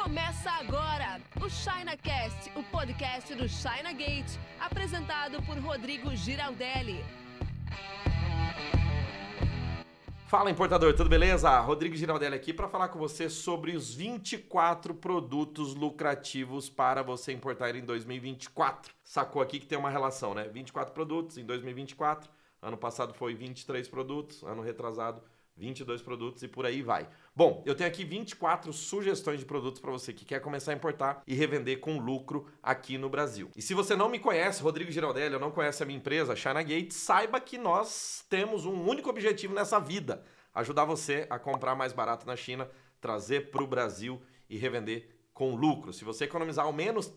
Começa agora o ChinaCast, o podcast do China Gate, apresentado por Rodrigo Giraldelli. Fala, importador, tudo beleza? Rodrigo Giraldelli aqui para falar com você sobre os 24 produtos lucrativos para você importar em 2024. Sacou aqui que tem uma relação, né? 24 produtos em 2024, ano passado foi 23 produtos, ano retrasado 22 produtos e por aí vai. Bom, eu tenho aqui 24 sugestões de produtos para você que quer começar a importar e revender com lucro aqui no Brasil. E se você não me conhece, Rodrigo Giraldelli, ou não conhece a minha empresa, China Gate, saiba que nós temos um único objetivo nessa vida: ajudar você a comprar mais barato na China, trazer para o Brasil e revender com lucro. Se você economizar ao menos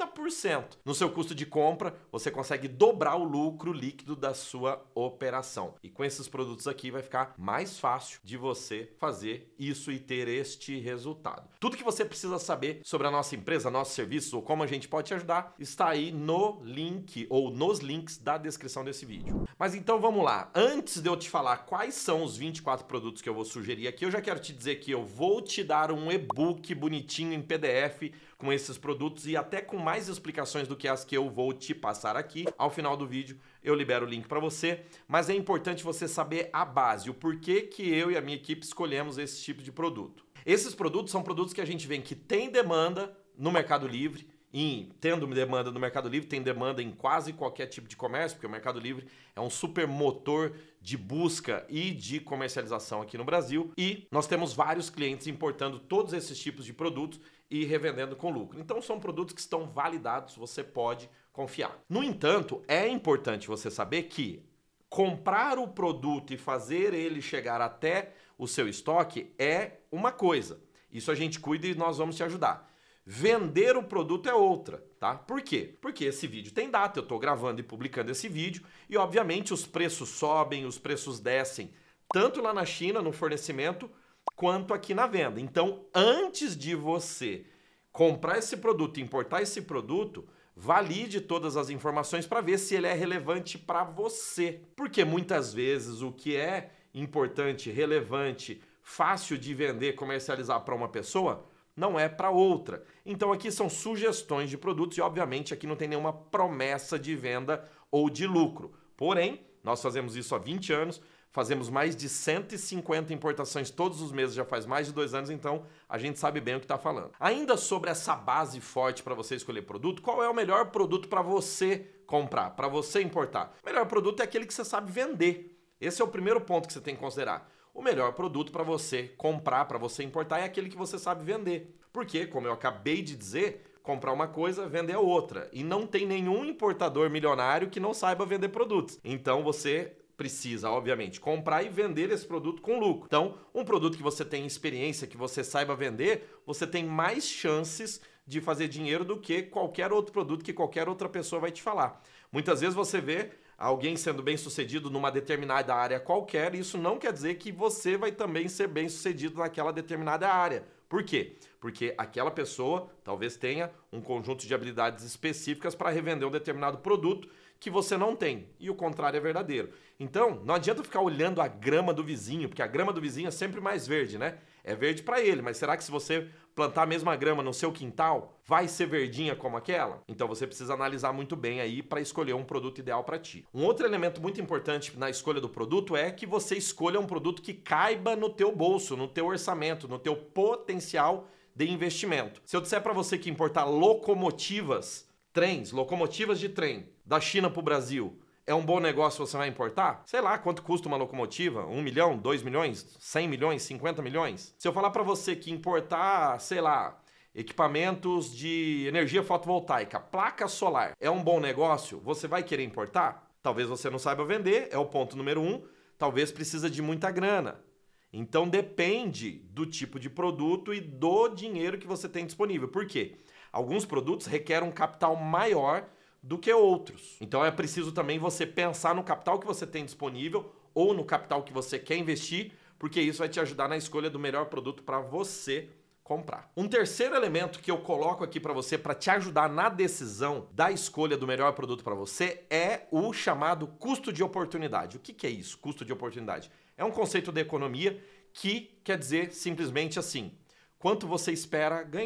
30% no seu custo de compra, você consegue dobrar o lucro líquido da sua operação. E com esses produtos aqui vai ficar mais fácil de você fazer isso e ter este resultado. Tudo que você precisa saber sobre a nossa empresa, nossos serviços ou como a gente pode te ajudar está aí no link ou nos links da descrição desse vídeo. Mas então vamos lá. Antes de eu te falar quais são os 24 produtos que eu vou sugerir aqui, eu já quero te dizer que eu vou te dar um e-book bonitinho em PDF com esses produtos e até com mais explicações do que as que eu vou te passar aqui. Ao final do vídeo eu libero o link para você, mas é importante você saber a base, o porquê que eu e a minha equipe escolhemos esse tipo de produto. Esses produtos são produtos que a gente vê que tem demanda no Mercado Livre. E tendo demanda no Mercado Livre, tem demanda em quase qualquer tipo de comércio, porque o Mercado Livre é um super motor de busca e de comercialização aqui no Brasil. E nós temos vários clientes importando todos esses tipos de produtos e revendendo com lucro. Então são produtos que estão validados, você pode confiar. No entanto, é importante você saber que comprar o produto e fazer ele chegar até o seu estoque é uma coisa. Isso a gente cuida e nós vamos te ajudar. Vender o produto é outra, tá? Por quê? Porque esse vídeo tem data, eu estou gravando e publicando esse vídeo e obviamente os preços sobem, os preços descem, tanto lá na China, no fornecimento, quanto aqui na venda. Então, antes de você comprar esse produto e importar esse produto, valide todas as informações para ver se ele é relevante para você. Porque muitas vezes o que é importante, relevante, fácil de vender, comercializar para uma pessoa, não é para outra. Então aqui são sugestões de produtos e obviamente aqui não tem nenhuma promessa de venda ou de lucro. Porém, nós fazemos isso há 20 anos, fazemos mais de 150 importações todos os meses, já faz mais de 2 anos, então a gente sabe bem o que está falando. Ainda sobre essa base forte para você escolher produto, qual é o melhor produto para você comprar, para você importar? O melhor produto é aquele que você sabe vender. Esse é o primeiro ponto que você tem que considerar. O melhor produto para você comprar, para você importar, é aquele que você sabe vender. Porque, como eu acabei de dizer, comprar uma coisa, vender a outra. E não tem nenhum importador milionário que não saiba vender produtos. Então você precisa, obviamente, comprar e vender esse produto com lucro. Então, um produto que você tem experiência, que você saiba vender, você tem mais chances de fazer dinheiro do que qualquer outro produto que qualquer outra pessoa vai te falar. Muitas vezes você vê alguém sendo bem sucedido numa determinada área qualquer, isso não quer dizer que você vai também ser bem sucedido naquela determinada área. Por quê? Porque aquela pessoa talvez tenha um conjunto de habilidades específicas para revender um determinado produto que você não tem, e o contrário é verdadeiro. Então, não adianta ficar olhando a grama do vizinho, porque a grama do vizinho é sempre mais verde, né? É verde para ele, mas será que se você plantar a mesma grama no seu quintal, vai ser verdinha como aquela? Então você precisa analisar muito bem aí para escolher um produto ideal para ti. Um outro elemento muito importante na escolha do produto é que você escolha um produto que caiba no teu bolso, no teu orçamento, no teu potencial de investimento. Se eu disser para você que importar locomotivas, trens, locomotivas de trem da China para o Brasil é um bom negócio, você vai importar? Sei lá, quanto custa uma locomotiva? 1 milhão, 2 milhões, 100 milhões, 50 milhões? Se eu falar para você que importar, sei lá, equipamentos de energia fotovoltaica, placa solar, é um bom negócio, você vai querer importar? Talvez você não saiba vender, é o ponto número 1, talvez precisa de muita grana. Então depende do tipo de produto e do dinheiro que você tem disponível. Por quê? Alguns produtos requerem um capital maior do que outros. Então é preciso também você pensar no capital que você tem disponível ou no capital que você quer investir, porque isso vai te ajudar na escolha do melhor produto para você comprar. Um terceiro elemento que eu coloco aqui para você para te ajudar na decisão da escolha do melhor produto para você é o chamado custo de oportunidade. O que é isso, custo de oportunidade? É um conceito da economia que quer dizer simplesmente assim: quanto você espera ganhar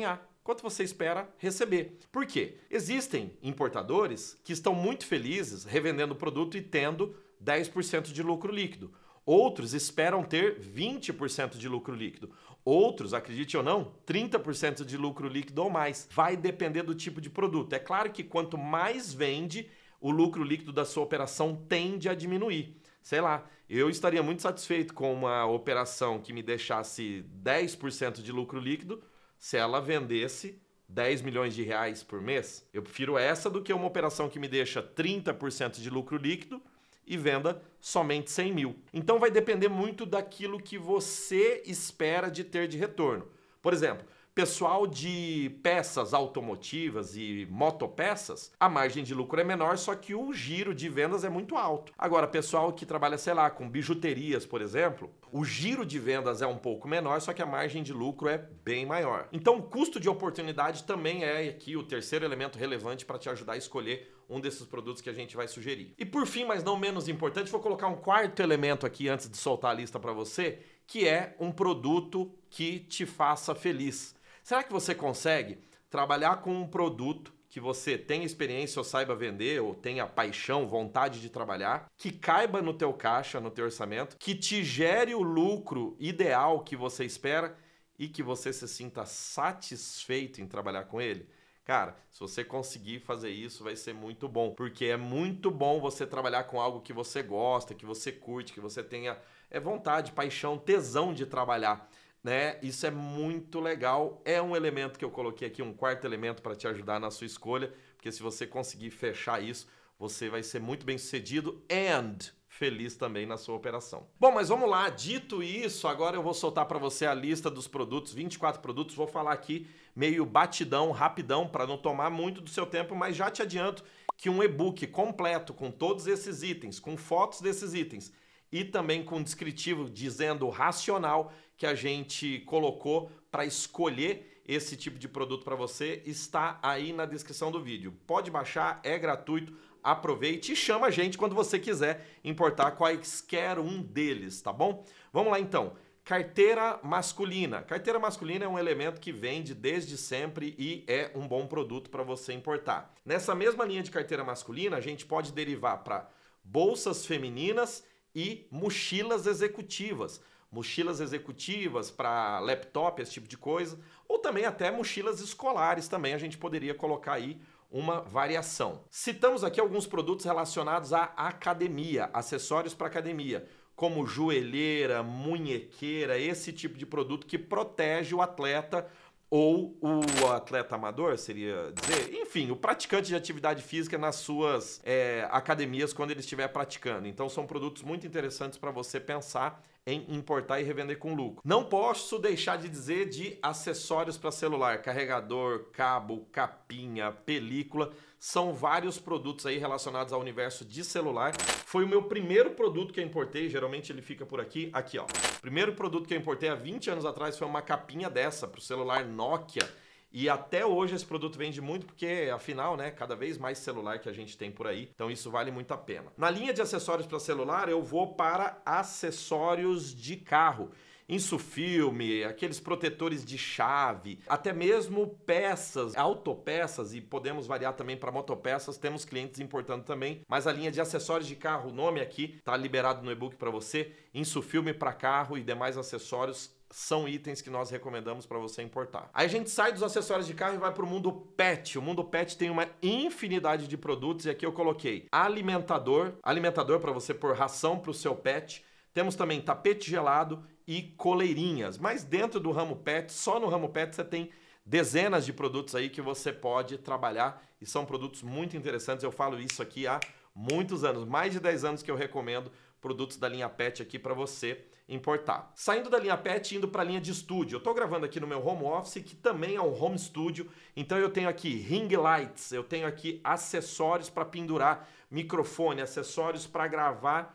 quanto você espera receber. Por quê? Existem importadores que estão muito felizes revendendo o produto e tendo 10% de lucro líquido. Outros esperam ter 20% de lucro líquido. Outros, acredite ou não, 30% de lucro líquido ou mais. Vai depender do tipo de produto. É claro que quanto mais vende, o lucro líquido da sua operação tende a diminuir. Sei lá, eu estaria muito satisfeito com uma operação que me deixasse 10% de lucro líquido se ela vendesse 10 milhões de reais por mês. Eu prefiro essa do que uma operação que me deixa 30% de lucro líquido e venda somente 100 mil. Então vai depender muito daquilo que você espera de ter de retorno. Por exemplo, pessoal de peças automotivas e motopeças, a margem de lucro é menor, só que o giro de vendas é muito alto. Agora, pessoal que trabalha, sei lá, com bijuterias, por exemplo, o giro de vendas é um pouco menor, só que a margem de lucro é bem maior. Então, o custo de oportunidade também é aqui o terceiro elemento relevante para te ajudar a escolher um desses produtos que a gente vai sugerir. E por fim, mas não menos importante, vou colocar um quarto elemento aqui antes de soltar a lista para você, que é um produto que te faça feliz. Será que você consegue trabalhar com um produto que você tenha experiência ou saiba vender, ou tenha paixão, vontade de trabalhar, que caiba no teu caixa, no teu orçamento, que te gere o lucro ideal que você espera e que você se sinta satisfeito em trabalhar com ele? Cara, se você conseguir fazer isso, vai ser muito bom, porque é muito bom você trabalhar com algo que você gosta, que você curte, que você tenha vontade, paixão, tesão de trabalhar. Né? Isso é muito legal, é um elemento que eu coloquei aqui, um quarto elemento para te ajudar na sua escolha, porque se você conseguir fechar isso, você vai ser muito bem sucedido and feliz também na sua operação. Bom, mas vamos lá, dito isso, agora eu vou soltar para você a lista dos produtos, 24 produtos, vou falar aqui meio batidão, rapidão, para não tomar muito do seu tempo, mas já te adianto que um e-book completo com todos esses itens, com fotos desses itens, e também com um descritivo dizendo o racional que a gente colocou para escolher esse tipo de produto para você, está aí na descrição do vídeo. Pode baixar, é gratuito, aproveite e chama a gente quando você quiser importar quaisquer um deles, tá bom? Vamos lá então. Carteira masculina. Carteira masculina é um elemento que vende desde sempre e é um bom produto para você importar. Nessa mesma linha de carteira masculina, a gente pode derivar para bolsas femininas e mochilas executivas. Mochilas executivas para laptop, esse tipo de coisa, ou também até mochilas escolares também, a gente poderia colocar aí uma variação. Citamos aqui alguns produtos relacionados à academia, acessórios para academia, como joelheira, munhequeira, esse tipo de produto que protege o atleta ou o atleta amador, seria dizer, enfim, o praticante de atividade física nas suas academias quando ele estiver praticando. Então são produtos muito interessantes para você pensar em importar e revender com lucro. Não posso deixar de dizer de acessórios para celular, carregador, cabo, capinha, película, são vários produtos aí relacionados ao universo de celular. Foi o meu primeiro produto que eu importei, geralmente ele fica por aqui, ó. O primeiro produto que eu importei há 20 anos atrás foi uma capinha dessa para o celular Nokia. E até hoje esse produto vende muito porque, afinal, né, cada vez mais celular que a gente tem por aí, então isso vale muito a pena. Na linha de acessórios para celular, eu vou para acessórios de carro. Insufilme, aqueles protetores de chave, até mesmo peças, autopeças, e podemos variar também para motopeças, temos clientes importando também, mas a linha de acessórios de carro, o nome aqui está liberado no e-book para você, Insufilme para carro e demais acessórios, são itens que nós recomendamos para você importar. Aí a gente sai dos acessórios de carro e vai para o mundo pet. O mundo pet tem uma infinidade de produtos e aqui eu coloquei alimentador para você pôr ração para o seu pet. Temos também tapete gelado e coleirinhas. Mas dentro do ramo pet, só no ramo pet você tem dezenas de produtos aí que você pode trabalhar e são produtos muito interessantes. Eu falo isso aqui há muitos anos, mais de 10 anos que eu recomendo produtos da linha pet aqui para você importar. Saindo da linha pet e indo para a linha de estúdio. Eu estou gravando aqui no meu home office, que também é um home studio. Então eu tenho aqui ring lights, eu tenho aqui acessórios para pendurar microfone, acessórios para gravar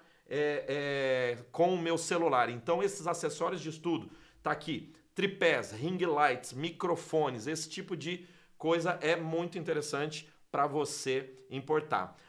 com o meu celular. Então esses acessórios de estudo, tá aqui, tripés, ring lights, microfones, esse tipo de coisa é muito interessante para você importar.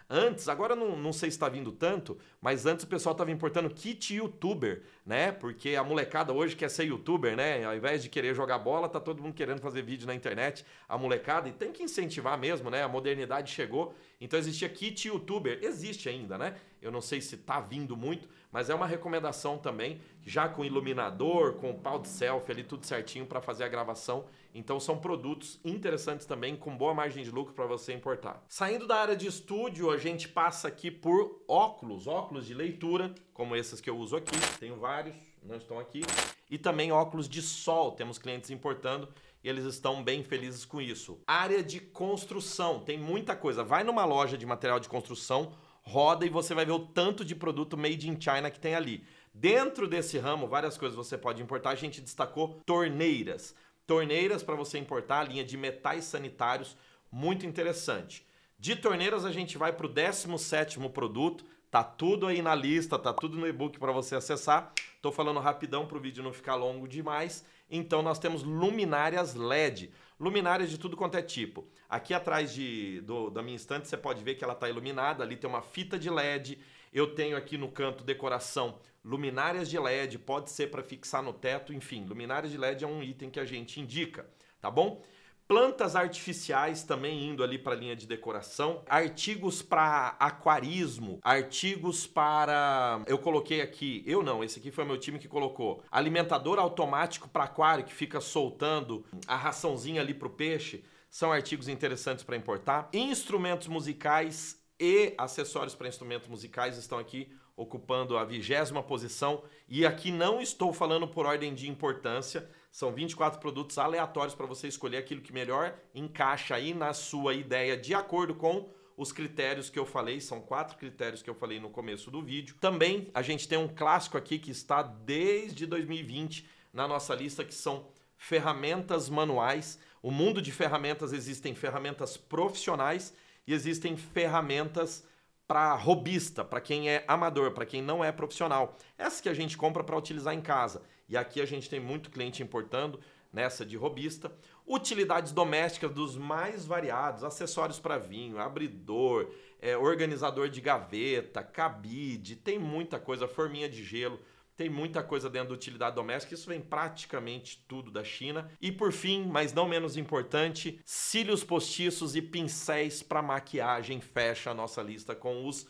Antes, agora não sei se está vindo tanto, mas antes o pessoal estava importando kit youtuber, né? Porque a molecada hoje quer ser youtuber, né? Ao invés de querer jogar bola, tá todo mundo querendo fazer vídeo na internet, a molecada, e tem que incentivar mesmo, né? A modernidade chegou, então existia kit youtuber, existe ainda, né? Eu não sei se tá vindo muito, mas é uma recomendação também, já com iluminador, com pau de selfie ali, tudo certinho para fazer a gravação. Então são produtos interessantes também, com boa margem de lucro para você importar. Saindo da área de estúdio, a gente passa aqui por óculos de leitura, como esses que eu uso aqui, tenho vários, não estão aqui, e também óculos de sol, temos clientes importando e eles estão bem felizes com isso. Área de construção, tem muita coisa, vai numa loja de material de construção, roda e você vai ver o tanto de produto made in China que tem ali. Dentro desse ramo, várias coisas você pode importar, a gente destacou torneiras. Torneiras para você importar, a linha de metais sanitários, muito interessante. De torneiras a gente vai para o 17º produto, tá tudo aí na lista, tá tudo no e-book para você acessar. Tô falando rapidão para o vídeo não ficar longo demais. Então nós temos luminárias LED, luminárias de tudo quanto é tipo. Aqui atrás da minha estante você pode ver que ela está iluminada, ali tem uma fita de LED. Eu tenho aqui no canto decoração luminárias de LED, pode ser para fixar no teto, enfim, luminárias de LED é um item que a gente indica, tá bom? Plantas artificiais também indo ali para a linha de decoração, artigos para aquarismo, artigos para... Eu coloquei aqui, esse aqui foi meu time que colocou, alimentador automático para aquário que fica soltando a raçãozinha ali para o peixe, são artigos interessantes para importar. Instrumentos musicais e acessórios para instrumentos musicais estão aqui ocupando a 20ª posição, e aqui não estou falando por ordem de importância, são 24 produtos aleatórios para você escolher aquilo que melhor encaixa aí na sua ideia, de acordo com os critérios que eu falei, são 4 critérios que eu falei no começo do vídeo. Também a gente tem um clássico aqui que está desde 2020 na nossa lista, que são ferramentas manuais. O mundo de ferramentas, existem ferramentas profissionais e existem ferramentas para hobbyista, para quem é amador, para quem não é profissional. Essas que a gente compra para utilizar em casa. E aqui a gente tem muito cliente importando nessa de hobbyista. Utilidades domésticas dos mais variados, acessórios para vinho, abridor, organizador de gaveta, cabide, tem muita coisa, forminha de gelo. Tem muita coisa dentro da utilidade doméstica, isso vem praticamente tudo da China. E por fim, mas não menos importante, cílios postiços e pincéis para maquiagem fecha a nossa lista com os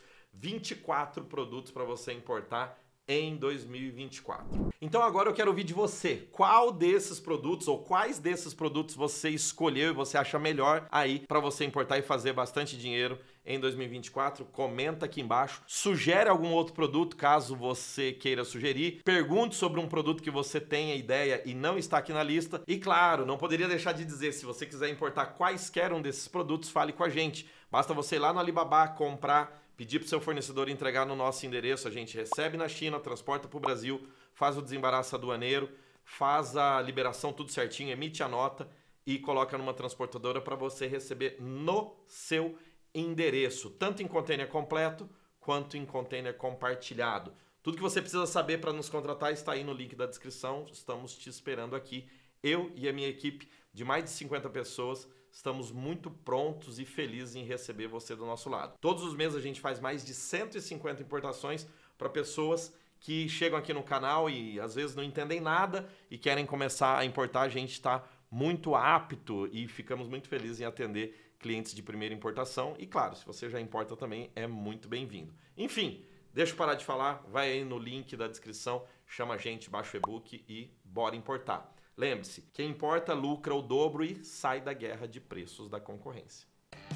24 produtos para você importar em 2024. Então agora eu quero ouvir de você, qual desses produtos ou quais desses produtos você escolheu e você acha melhor aí para você importar e fazer bastante dinheiro em 2024, comenta aqui embaixo, sugere algum outro produto caso você queira sugerir, pergunte sobre um produto que você tenha ideia e não está aqui na lista, e claro, não poderia deixar de dizer, se você quiser importar quaisquer um desses produtos, fale com a gente, basta você ir lá no Alibaba, comprar, pedir para o seu fornecedor entregar no nosso endereço, a gente recebe na China, transporta para o Brasil, faz o desembaraço aduaneiro, faz a liberação tudo certinho, emite a nota e coloca numa transportadora para você receber no seu endereço, tanto em container completo quanto em container compartilhado. Tudo que você precisa saber para nos contratar está aí no link da descrição, estamos te esperando aqui. Eu e a minha equipe de mais de 50 pessoas estamos muito prontos e felizes em receber você do nosso lado. Todos os meses a gente faz mais de 150 importações para pessoas que chegam aqui no canal e às vezes não entendem nada e querem começar a importar. A gente está muito apto e ficamos muito felizes em atender clientes de primeira importação. E claro, se você já importa também, é muito bem-vindo. Enfim, deixa eu parar de falar, vai aí no link da descrição, chama a gente, baixa o e-book e bora importar. Lembre-se, quem importa lucra o dobro e sai da guerra de preços da concorrência.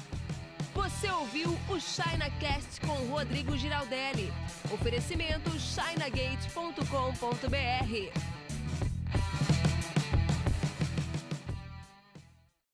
Você ouviu o ChinaCast com Rodrigo Giraldelli. Oferecimento chinagate.com.br.